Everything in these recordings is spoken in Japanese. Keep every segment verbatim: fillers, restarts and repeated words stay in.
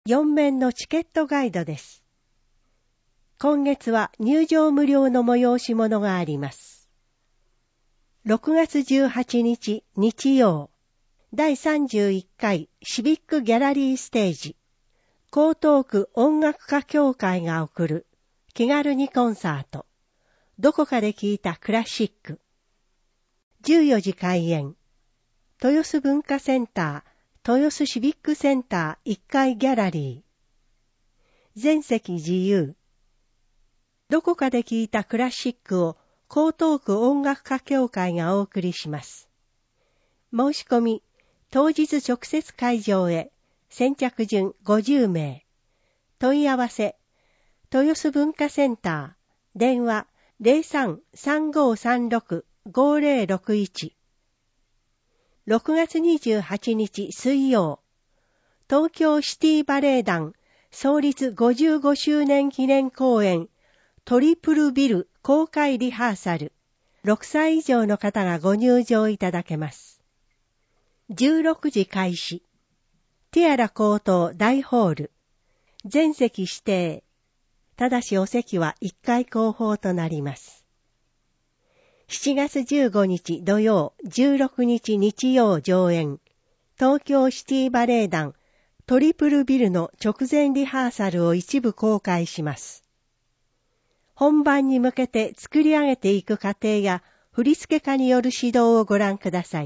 よん面のチケットガイドです。今月は入場無料の催し物があります。ろくがつじゅうはちにち日曜、だいさんじゅういっかいシビックギャラリーステージ、江東区音楽家協会が送る気軽にコンサート、どこかで聴いたクラシック。じゅうよじ開演、豊洲文化センター、豊洲シビックセンターいっかいギャラリー。全席自由。どこかで聴いたクラシックを江東区音楽家協会がお送りします。申し込み、当日直接会場へ、先着順ごじゅうめい。問い合わせ、豊洲文化センター、電話 ゼロさん さんごさんろく ごゼロろくいち。ろくがつにじゅうはちにち水曜、東京シティバレエ団創立ごじゅうごしゅうねん記念公演トリプルビル公開リハーサル。ろくさい以上の方がご入場いただけます。じゅうろくじ開始。ティアラ高等大ホール。全席指定。ただしお席はいっかい後方となります。しちがつじゅうごにち土曜、じゅうろくにち日曜上演。東京シティバレエ団トリプルビルの直前リハーサルを一部公開します。本番に向けて作り上げていく過程や振付家による指導をご覧ください。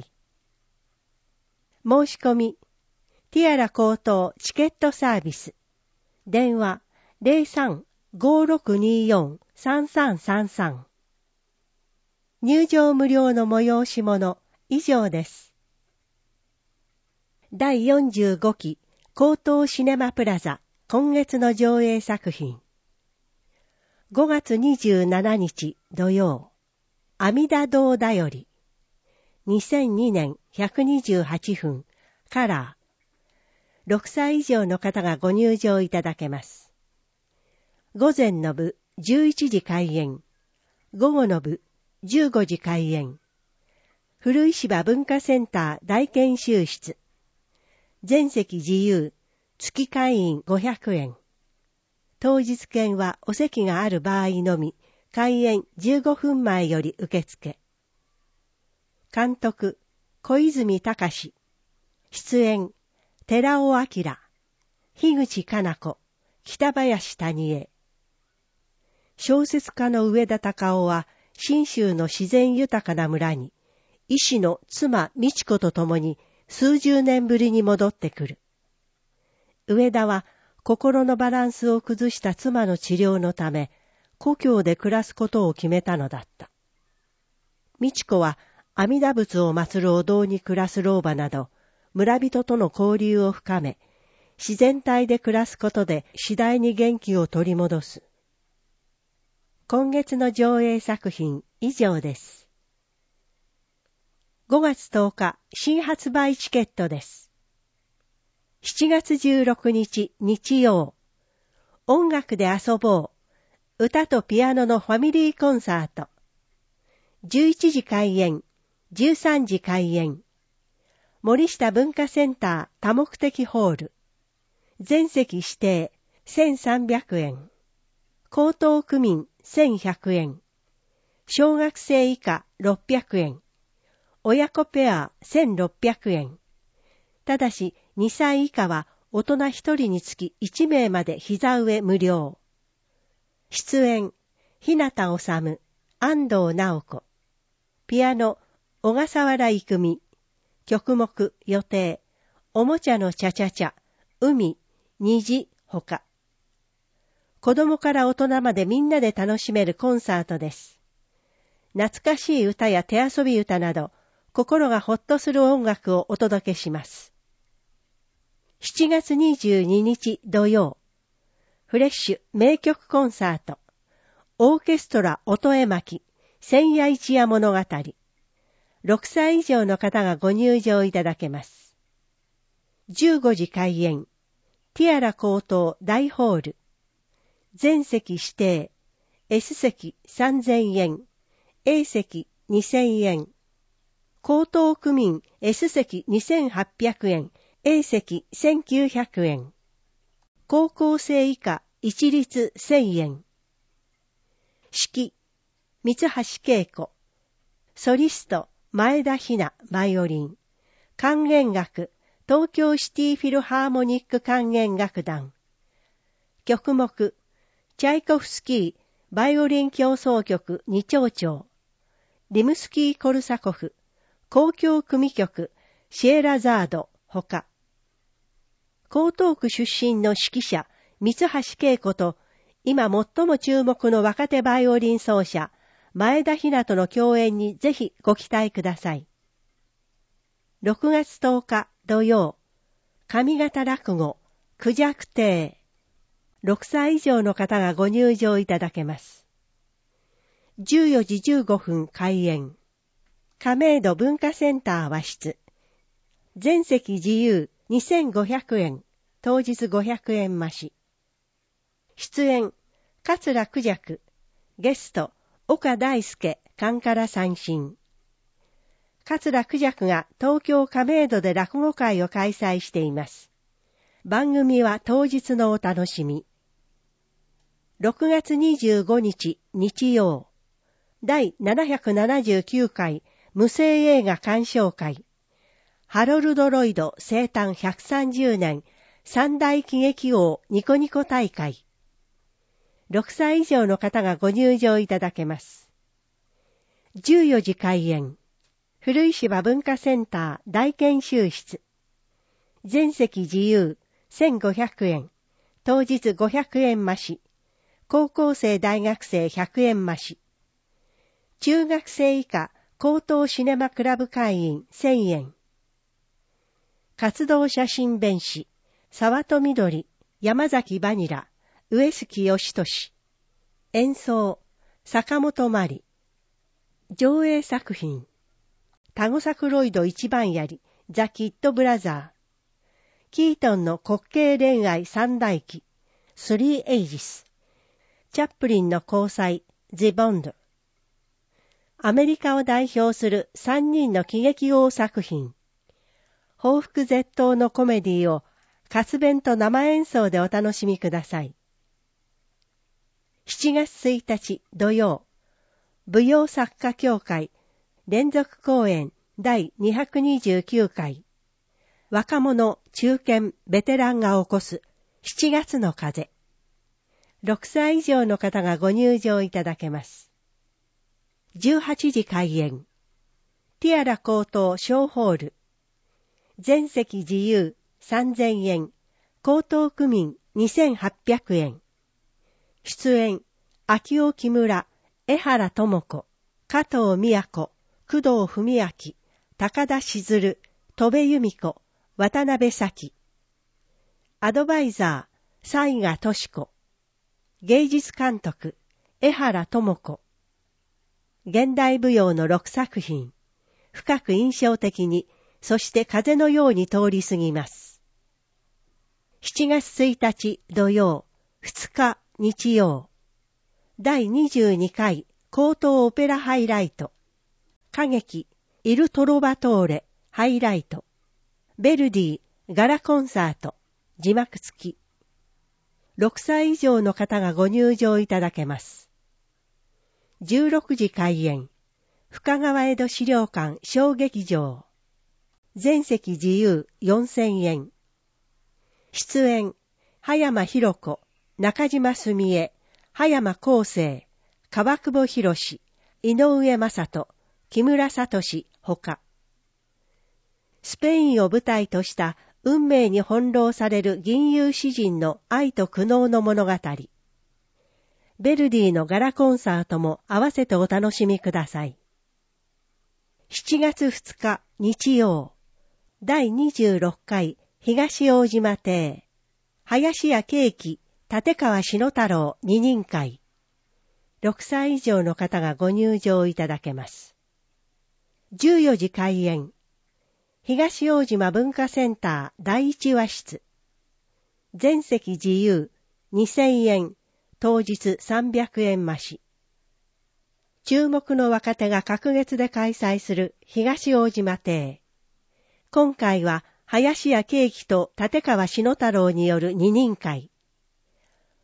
申し込み、ティアラ高等チケットサービス。電話 ゼロさん ごろくによん さんさんさんさん。入場無料の催し物以上です。だいよんじゅうごき江東シネマプラザ今月の上映作品。ごがつにじゅうしちにち土曜、阿弥陀堂だより。にせんにねんひゃくにじゅうはちふんカラー。ろくさい以上の方がご入場いただけます。午前の部じゅういちじ開演。午後の部じゅうごじ開演。古石場文化センター大研修室。全席自由、月会員ごひゃくえん。当日券はお席がある場合のみ、開演じゅうごふんまえより受付。監督、小泉隆。出演、寺尾明、樋口加奈子、北林谷江。小説家の上田隆夫は、信州の自然豊かな村に、医師の妻美智子と共に数十年ぶりに戻ってくる。上田は心のバランスを崩した妻の治療のため、故郷で暮らすことを決めたのだった。美智子は阿弥陀仏を祀るお堂に暮らす老婆など、村人との交流を深め、自然体で暮らすことで次第に元気を取り戻す。今月の上映作品以上です。ごがつとおか新発売チケットです。しちがつじゅうろくにち日曜、音楽で遊ぼう、歌とピアノのファミリーコンサート。じゅういちじ開演、じゅうさんじ開演。森下文化センター多目的ホール。全席指定せんさんびゃくえん。江東区民せんひゃくえん。小学生以下ろっぴゃくえん。親子ペアせんろっぴゃくえん。ただしにさい以下は大人ひとりにつきいちめいまで膝上無料。出演、日向治、安藤直子。ピアノ、小笠原郁美。曲目、予定、おもちゃのチャチャチャ、海、虹、ほか。子供から大人までみんなで楽しめるコンサートです。懐かしい歌や手遊び歌など、心がほっとする音楽をお届けします。しちがつにじゅうににち土曜、フレッシュ名曲コンサート、オーケストラ音絵巻、千夜一夜物語。ろくさい以上の方がご入場いただけます。じゅうごじ開演、ティアラ高等大ホール。全席指定、S 席さんぜんえん、A 席にせんえん。江東区民 S 席にせんはっぴゃくえん、A 席せんきゅうひゃくえん。 高校生以下一律せんえん。指揮、三橋恵子。ソリスト、前田ひな、バイオリン。管弦楽、東京シティフィルハーモニック管弦楽団。曲目、チャイコフスキー、バイオリン協奏曲二丁調。リムスキー・コルサコフ、交響組曲、シエラザード、ほか。江東区出身の指揮者、三橋恵子と、今最も注目の若手バイオリン奏者、前田ひなとの共演にぜひご期待ください。ろくがつとおか土曜、上方落語、孔雀亭。ろくさい以上の方がご入場いただけます。じゅうよじじゅうごふん開演。亀戸文化センター和室。全席自由にせんごひゃくえん、当日ごひゃくえん増し。出演、桂孔雀。ゲスト、岡大輔、カンカラ三振。桂孔雀が東京亀戸で落語会を開催しています。番組は当日のお楽しみ。ろくがつにじゅうごにち日曜、第ななひゃくななじゅうきゅうかい無声映画鑑賞会。ハロルド・ロイド生誕ひゃくさんじゅうねん三大喜劇王ニコニコ大会。ろくさい以上の方がご入場いただけます。じゅうよじ開演。古石場文化センター大研修室。全席自由せんごひゃくえん、当日ごひゃくえん増し。高校生大学生ひゃくえん増し。中学生以下高等シネマクラブ会員せんえん。活動写真弁士、沢戸みどり、山崎バニラ、上杉義俊。演奏、坂本真理。上映作品、タゴサクロイド一番槍、ザ・キッド・ブラザー。キートンの滑稽恋愛三大記、スリー・エイジス。チャップリンの交際、ジ・ボンド。アメリカを代表する三人の喜劇王作品。報復絶倒のコメディを活弁と生演奏でお楽しみください。しちがつついたち土曜、舞踊作家協会連続公演だいにひゃくにじゅうきゅうかい。若者、中堅、ベテランが起こすしちがつの風。ろくさい以上の方がご入場いただけます。じゅうはちじ開演。ティアラ高等小ホール。全席自由さんぜんえん、高等区民にせんはっぴゃくえん。出演、秋尾木村、江原智子、加藤美也子、工藤文明、高田しずる、戸部由美子、渡辺咲。アドバイザー、雑賀俊子。芸術監督、江原智子。現代舞踊のろくさく品。深く印象的に、そして風のように通り過ぎます。しちがつついたち土曜、ふつか日曜。だいにじゅうにかい高等オペラハイライト。歌劇、イルトロバトーレ、ハイライト。ベルディ、ガラコンサート、字幕付き。ろくさい以上の方がご入場いただけます。じゅうろくじ開演。深川江戸資料館小劇場。全席自由よんせんえん。出演、葉山博子、中島澄江、葉山康生、川久保博士、井上正人、木村聡ほか。スペインを舞台とした運命に翻弄される吟遊詩人の愛と苦悩の物語。ベルディのガラコンサートも合わせてお楽しみください。しちがつふつか日曜。だいにじゅうろっかい東大島亭。林家ケーキ、立川志乃太郎二人会。ろくさい以上の方がご入場いただけます。じゅうよじ開演。東大島文化センターだいいち和室。全席自由にせんえん、当日さんびゃくえん増し。注目の若手が隔月で開催する東大島亭。今回は林家ケーキと立川志乃太郎による二人会。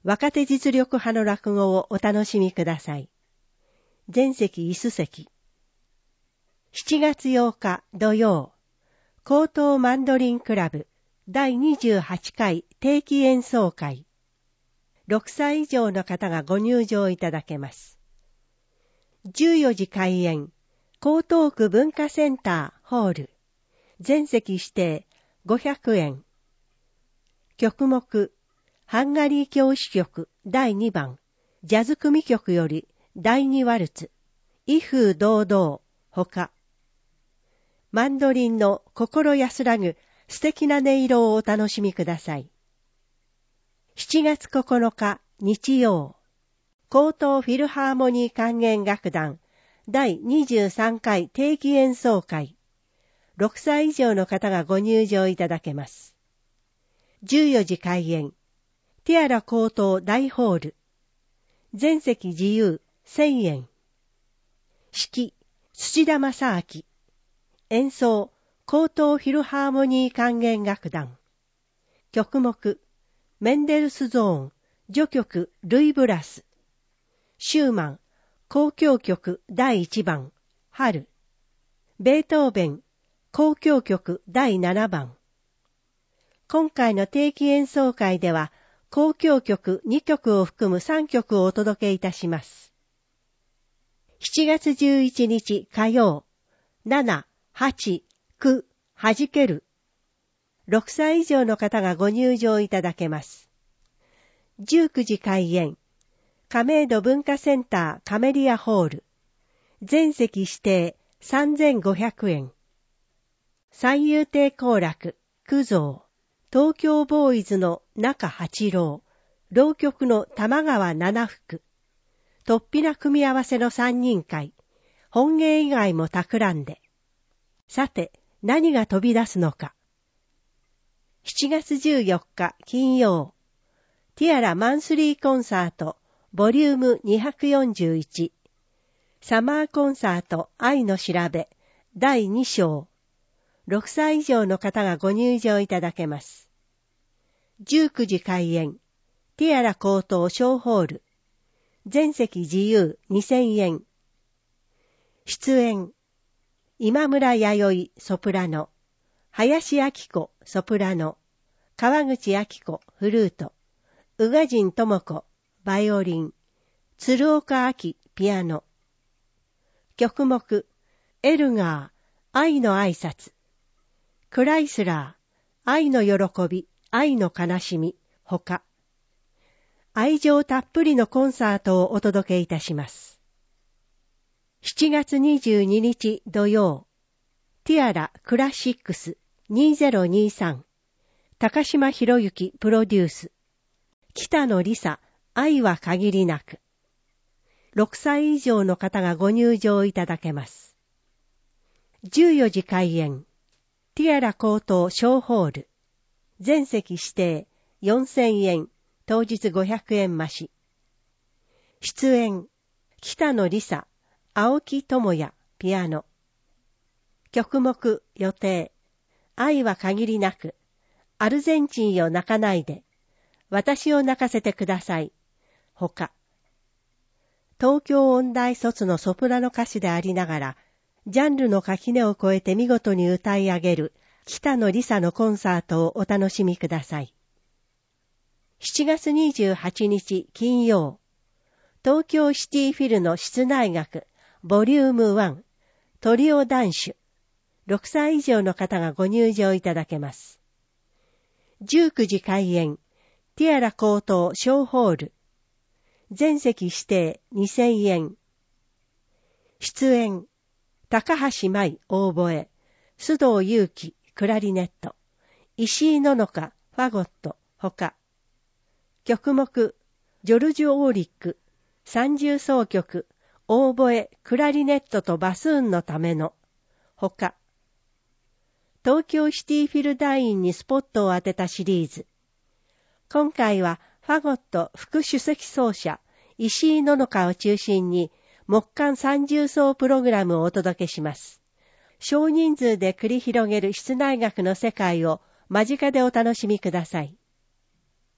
若手実力派の落語をお楽しみください。全席椅子席。しちがつようか土曜、高等マンドリンクラブだいにじゅうはちかい定期演奏会。ろくさい以上の方がご入場いただけます。じゅうよじ開演、江東区文化センターホール。全席指定ごひゃくえん。曲目、ハンガリー教師曲だいにばん、ジャズ組曲よりだいにワルツ、威風堂々、ほか。マンドリンの心安らぐ素敵な音色をお楽しみください。しちがつここのか日曜、高等フィルハーモニー管弦楽団だいにじゅうさんかい定期演奏会。ろくさい以上の方がご入場いただけます。じゅうよじ開演、ティアラ高等大ホール。全席自由せんえん。指揮、土田正明。演奏、高等フィルハーモニー管弦楽団。曲目、メンデルスゾーン、序曲ルイブラス。シューマン、交響曲だいいちばん、春。ベートーベン、交響曲だいななばん。今回の定期演奏会では、交響曲にきょくを含むさんきょくをお届けいたします。しちがつじゅういちにち火曜、なな、はち、きゅう、はじける。ろくさい以上の方がご入場いただけます。じゅうくじ開演、亀戸文化センターカメリアホール。全席指定さんぜんごひゃくえん。三遊亭好楽、九蔵。東京ボーイズの中八郎、浪曲の玉川七福、突飛な組み合わせの三人会、本芸以外も企んで。さて、何が飛び出すのか。しちがつじゅうよっか金曜、ティアラマンスリーコンサート、ボリュームにひゃくよんじゅういち、サマーコンサート愛の調べ、だいに章、ろくさい以上の方がご入場いただけます。じゅうくじ開演、ティアラ高等小ホール。全席自由にせんえん。出演、今村弥生ソプラノ、林明子ソプラノ、川口明子フルート、宇賀神智子バイオリン、鶴岡明ピアノ。曲目、エルガー愛の挨拶、クライスラー愛の喜び愛の悲しみ、ほか。愛情たっぷりのコンサートをお届けいたします。しちがつにじゅうににち土曜、ティアラクラシックスにせんにじゅうさん、高島博之プロデュース、北野理沙愛は限りなく。ろくさい以上の方がご入場いただけます。じゅうよじ開演、ティアラ高等小ホール。全席指定よんせんえん、当日ごひゃくえん増し。出演、北野理沙、青木智也、ピアノ。曲目予定、愛は限りなく、アルゼンチンよ泣かないで、私を泣かせてください、ほか。東京音大卒のソプラノ歌手でありながら、ジャンルの垣根を越えて見事に歌い上げる、北野理沙のコンサートをお楽しみください。しちがつにじゅうはちにち金曜、東京シティフィルの室内楽ボリュームいちトリオダンシュ。ろくさい以上の方がご入場いただけます。じゅうくじ開演、ティアラ高等小ホール。全席指定にせんえん。出演、高橋舞オーボエ、須藤祐樹クラリネット、石井ののかファゴット、ほか。曲目、ジョルジュ・オーリック、三重奏曲、オーボエ、クラリネットとバスーンのための、ほか。東京シティフィル団員にスポットを当てたシリーズ。今回はファゴット副首席奏者、石井ののかを中心に、木管三重奏プログラムをお届けします。少人数で繰り広げる室内楽の世界を間近でお楽しみください。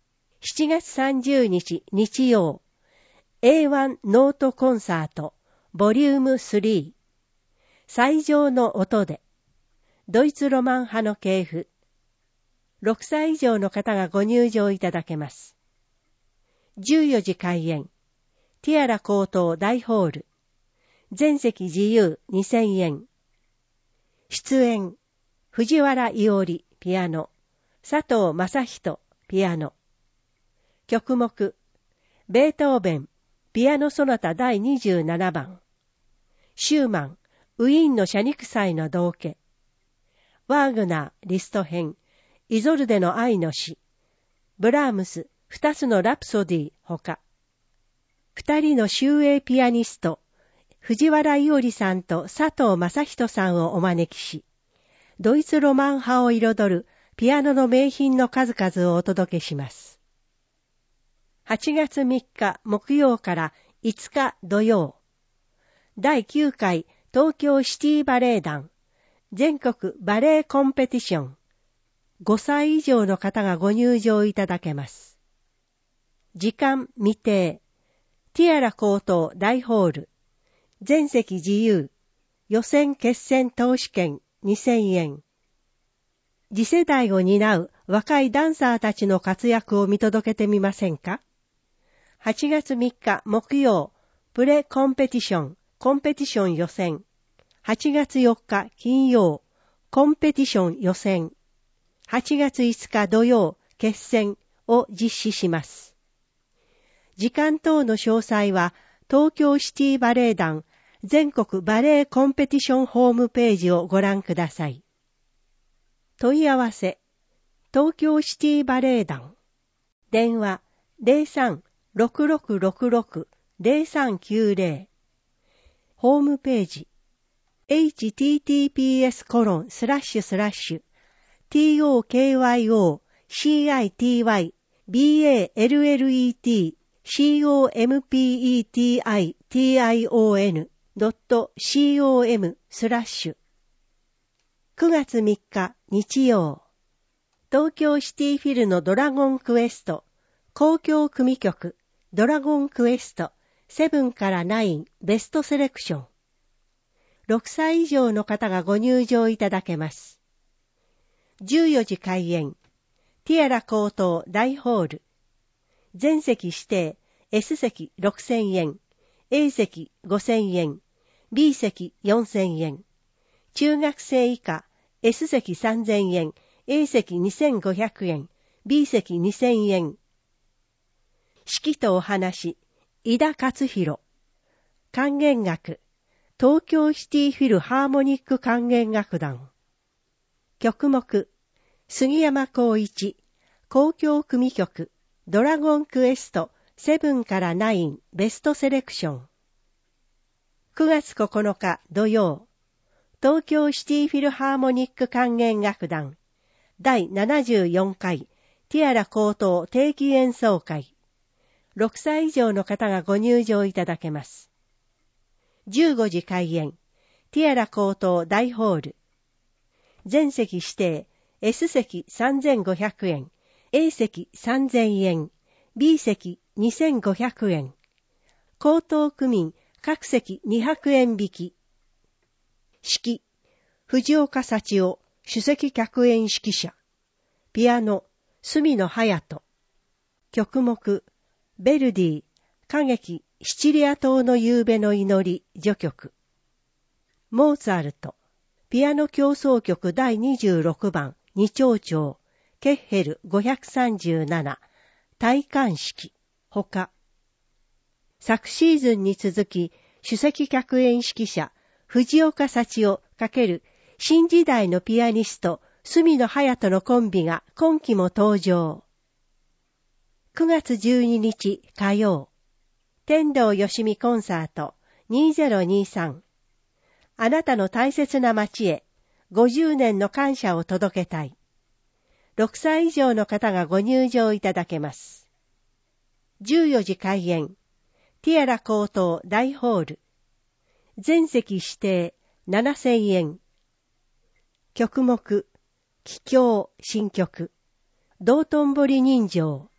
しちがつさんじゅうにち日曜、エーワン ノートコンサート、ボリュームスリー、最上の音で、ドイツロマン派の系譜。ろくさい以上の方がご入場いただけます。じゅうよじ開演、ティアラ高等大ホール、全席自由にせんえん。出演、藤原伊織、ピアノ、佐藤正人、ピアノ。曲目、ベートーベン、ピアノソナタだいにじゅうななばん。シューマン、ウィーンの謝肉祭の道化。ワーグナー、リスト編、イゾルデの愛の詩。ブラームス、二つのラプソディほか。二人の秀英ピアニスト、藤原伊織さんと佐藤正人さんをお招きし、ドイツロマン派を彩るピアノの名品の数々をお届けします。はちがつみっか木曜からいつか土曜、だいきゅうかい東京シティバレエ団全国バレエコンペティション、ごさい以上の方がご入場いただけます。時間未定、ティアラ高等大ホール、全席自由、予選決選投資券にせんえん。次世代を担う若いダンサーたちの活躍を見届けてみませんか？はちがつみっか木曜、プレコンペティション、コンペティション予選。はちがつよっか金曜、コンペティション予選。はちがついつか土曜、決選を実施します。時間等の詳細は、東京シティバレエ団全国バレエコンペティションホームページをご覧ください。問い合わせ、東京シティバレエ団。電話 ゼロさん ろくろくろくろく ゼロさんきゅうゼロ。ホームページ、エイチティーティーピーエスコロンスラッシュスラッシュトーキョーシティバレットドットコムスラッシュくがつみっか日曜、東京シティフィルのドラゴンクエスト交響組曲ドラゴンクエストセブンからナインベストセレクション。ろくさい以上の方がご入場いただけます。じゅうよじ開演、ティアラ高等大ホール。全席指定、S 席ろくせんえん、A 席ごせんえん、B 席よんせんえん。中学生以下、S 席さんぜんえん、A 席にせんごひゃくえん、B 席にせんえん。指揮とお話、井田勝弘。管弦楽、東京シティフィルハーモニック管弦楽団。曲目、杉山浩一、交響組曲、ドラゴンクエストセブンからナインベストセレクション。くがつここのか土曜、東京シティフィルハーモニック管弦楽団だいななじゅうよんかいティアラ高等定期演奏会。ろくさい以上の方がご入場いただけます。じゅうごじ開演、ティアラ高等大ホール。全席指定、S 席さんぜんごひゃくえん、A 席さんぜんえん、B 席にせんごひゃくえん。高等区民各席にひゃくえん引き。指揮、藤岡幸夫、首席客演指揮者。ピアノ、隅野隼人。曲目、ベルディ、歌劇、シチリア島の夕べの祈り、序曲。モーツァルト、ピアノ協奏曲だいにじゅうろくばん、二丁調、ケッヘルごひゃくさんじゅうなな、戴冠式、ほか。昨シーズンに続き、首席客演指揮者、藤岡幸夫×新時代のピアニスト、隅野隼人のコンビが今期も登場。くがつじゅうににち火曜、天童よしみコンサートにせんにじゅうさん。あなたの大切な街へごじゅうねんの感謝を届けたい。ろくさい以上の方がご入場いただけます。じゅうよじ開演、ティアラ高等大ホール。全席指定ななせんえん。曲目、帰郷新曲、道頓堀人情、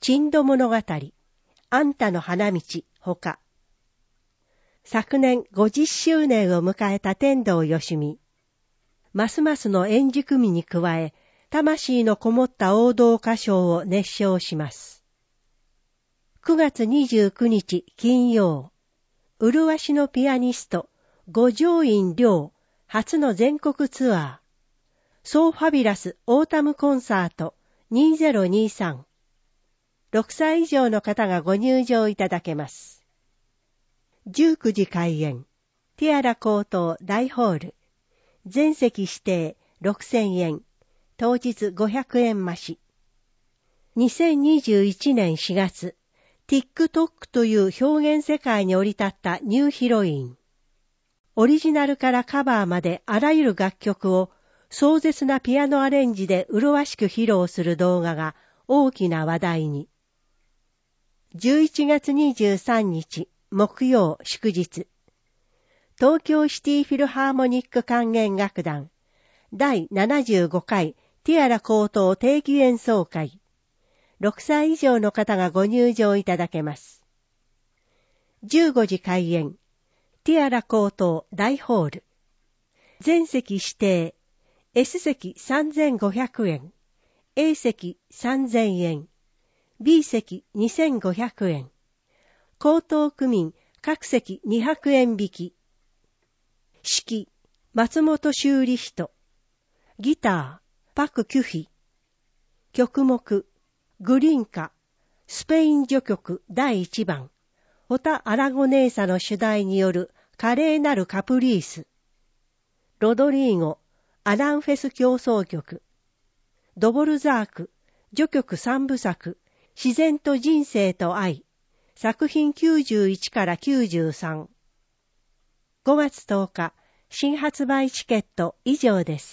珍島物語、あんたの花道ほか。昨年ごじゅっしゅうねんを迎えた天童よしみ。ますますの円熟味に加え、魂のこもった王道歌唱を熱唱します。くがつにじゅうくにち金曜、麗しのピアニスト、五条院良初の全国ツアー、ソーファビュラスオータムコンサートにせんにじゅうさん。ろくさい以上の方がご入場いただけます。じゅうくじ開演、ティアラ高等大ホール。全席指定ろくせんえん、当日ごひゃくえん増し。にせんにじゅういちねんしがつ、TikTok という表現世界に降り立ったニューヒロイン。オリジナルからカバーまであらゆる楽曲を壮絶なピアノアレンジで麗しく披露する動画が大きな話題に。じゅういちがつにじゅうさんにち木曜祝日。東京シティフィルハーモニック管弦楽団だいななじゅうごかいティアラ高等定期演奏会。ろくさい以上の方がご入場いただけます。じゅうごじ開演、ティアラ高等大ホール。全席指定、S 席さんぜんごひゃくえん、A 席さんぜんえん、B 席にせんごひゃくえん。高等区民各席にひゃくえん引き。指揮、松本修理人。ギター、パク・キュヒ。曲目、グリンカ、スペイン序曲だいいちばん、ホタ・アラゴネーサの主題による華麗なるカプリース。ロドリーゴ、アランフェス協奏曲。ドボルザーク、序曲三部作、自然と人生と愛。作品きゅうじゅういちからきゅうじゅうさん。ごがつとおか、新発売チケット以上です。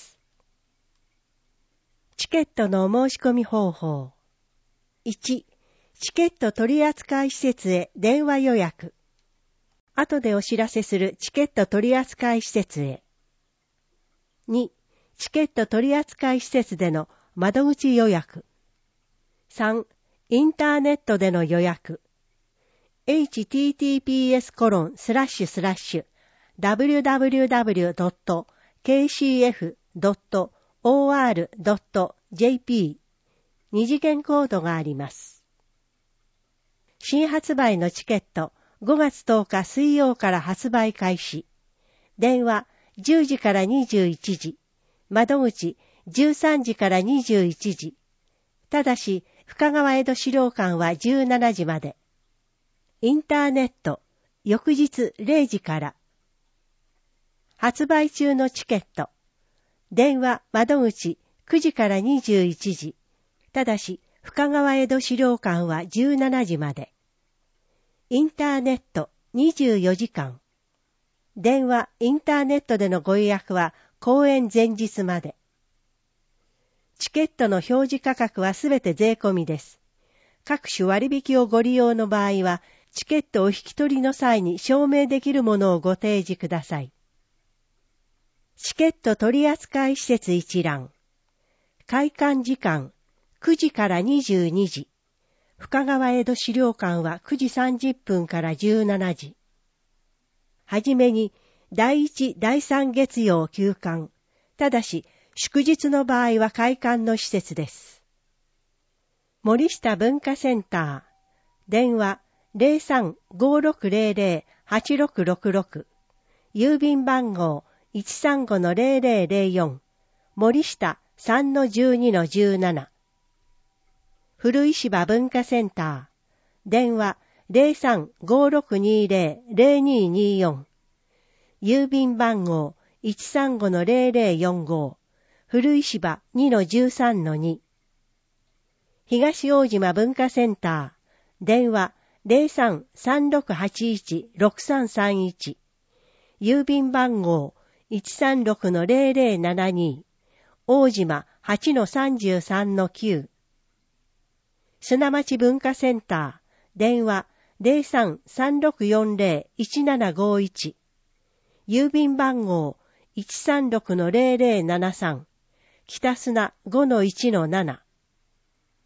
チケットのお申し込み方法。いち、チケット取扱施設へ電話予約。後でお知らせするチケット取扱施設へ。に、チケット取扱施設での窓口予約。さん、インターネットでの予約。エイチティーティーピーエスコロンスラッシュスラッシュダブリューダブリューダブリュードットケーシーエフドットオーアールドットジェーピー 二次元コードがあります。新発売のチケットごがつとおか水曜から発売開始。電話じゅうじからにじゅういちじ。窓口じゅうさんじからにじゅういちじ。ただし深川江戸資料館はじゅうしちじまで。インターネット翌日れいじから。発売中のチケット。電話窓口くじからにじゅういちじ。ただし、深川江戸資料館はじゅうしちじまで。インターネットにじゅうよじかん。電話、インターネットでのご予約は公演前日まで。チケットの表示価格はすべて税込みです。各種割引をご利用の場合は、チケットを引き取りの際に証明できるものをご提示ください。チケット取扱施設一覧。開館時間くじからにじゅうにじ。深川江戸資料館はくじさんじゅっぷんからじゅうしちじ。はじめにだいいち、だいさん月曜休館。ただし祝日の場合は開館の施設です。森下文化センター。電話ゼロさん ごーろくゼロゼロ はちろくろくろく。郵便番号 いちさんご ゼロゼロゼロよん。森下 さんのじゅうにのじゅうなな。古石場文化センター。電話ゼロさん ごーろくにゼロ ゼロにによん。郵便番号 いちさんご ゼロゼロよんご。古石場 にのじゅうさんのに。東大島文化センター。電話ゼロさん さんろくはちいち ろくさんさんいち。郵便番号 いちさんろく ゼロゼロななに。大島 はちのさんじゅうさんのきゅう。砂町文化センター。電話ゼロさん さんろくよんゼロ いちななごいち。郵便番号 いちさんろく ゼロゼロななさん。北砂 ごのいちのなな。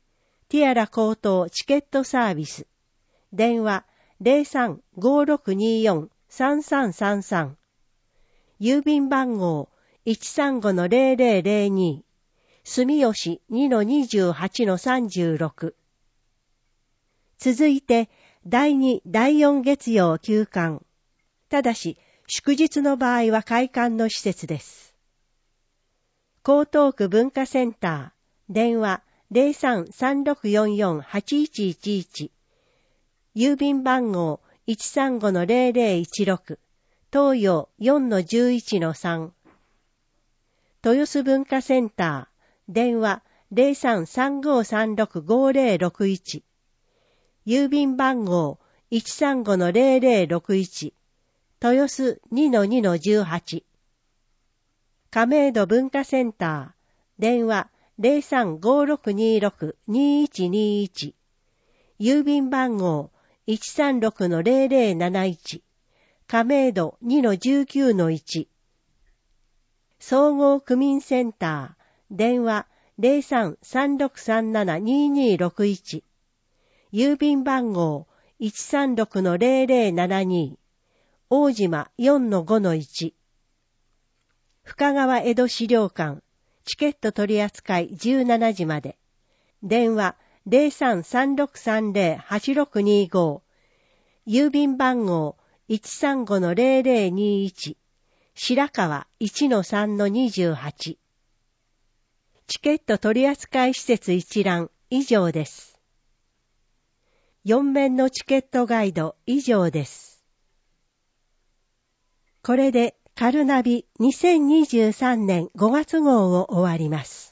ティアラ高等チケットサービス。電話 ゼロさん ごろくによん さんさんさんさん。郵便番号 いちさんごのゼロゼロゼロに。住吉 にのにじゅうはちのさんじゅうろく。続いて、だいに、だいよん月曜休館。ただし、祝日の場合は開館の施設です。江東区文化センター、電話 ゼロさん さんろくよんよん はちいちいちいち。郵便番号 いちさんごのゼロゼロいちろく。東洋 よんのじゅういちのさん。豊洲文化センター、電話 ゼロさん さんごさんろく ごゼロろくいち。郵便番号 いちさんごのゼロゼロろくいち。豊洲 にのにのじゅうはち。亀戸文化センター、電話 ゼロさん ごろくにろく にいちにいち。郵便番号 いちさんろくのゼロゼロなないち。亀戸 にのじゅうきゅうのいち。総合区民センター、電話 ゼロさん さんろくさんなな ににろくいち。郵便番号 いちさんろくのゼロゼロななに。大島 よんのごのいち。深川江戸資料館、チケット取扱いじゅうしちじまで。電話 ゼロさん さんろくさんゼロ はちろくにご。郵便番号 いちさんごのゼロゼロにいち。白川 いちのさんのにじゅうはち。チケット取扱施設一覧以上です。よん面のチケットガイド以上です。これでカルナビにせんにじゅうさんねんごがつ号を終わります。